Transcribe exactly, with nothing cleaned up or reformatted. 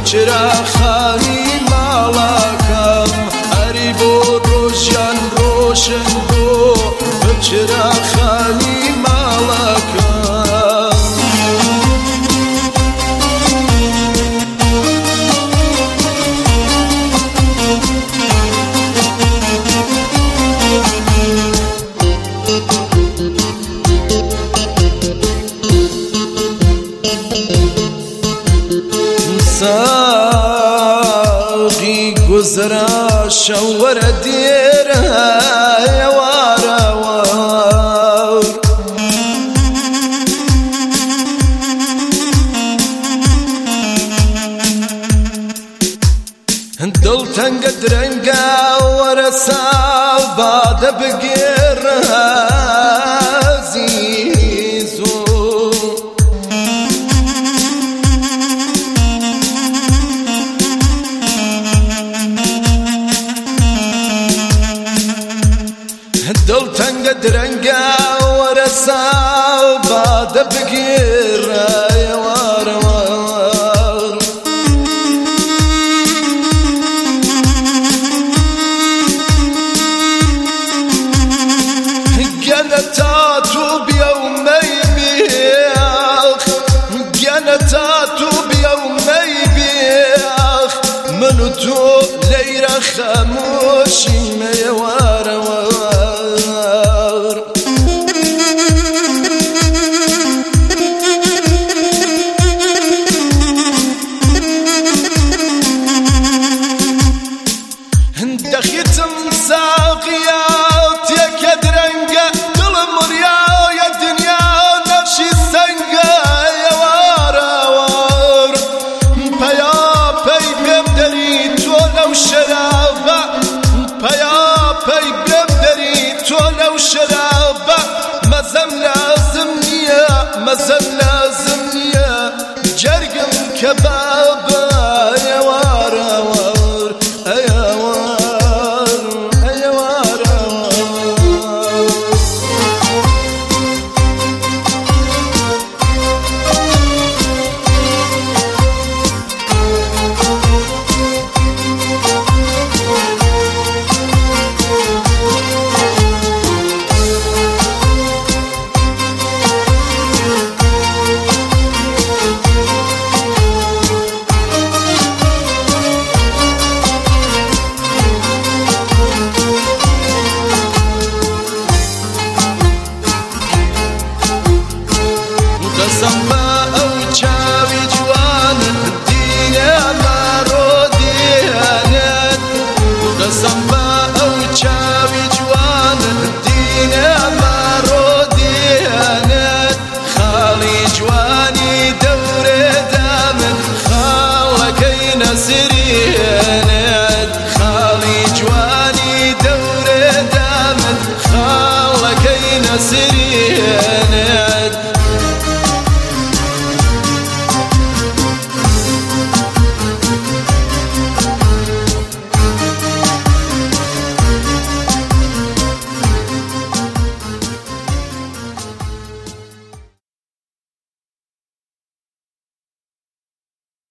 چرا خانی ماڵاکەم ئەری بۆ ڕۆژیان ڕۆشن بۆ چرا خانی ماڵاکەم ساقی گذرا شەوەرە دێرە ئێوارەوە دڵتەنگە درەنگە وەرە ساو بادە بگێڕە عەزیزۆ دڵتەنگە درەنگە وەرە ساو بادە بگێڕە ئێوارەوە گەنە تاتوو بیا و مەیبێخ گەنە تاتوو بیا و مەیبێخ من و تۆ لەیرە خەمۆشیم ئێوارەوە دەخیتم ساقیە تێکە درەنگە دڵم ڕیایە دنیا نەفشی سەنگە ئێوارەوەر پەیاپەی پێم دەری تۆ لەو شەرابە پەیاپەی پێم دەری تۆ لەو شەرابە مەزەم لازم نییە مەزەم لازم نییە جەرگم کەبابە ئێوارەوەر ئەیەوە قەسەم بە ئەو چاوی جوانت دینە مەڕۆ دێنێت قەسەم بە ئەو چاوی جوانت دینە مەڕۆ دێنێت خاڵی جوانی دەورێدا من خاڵەکەی نەسرێنێت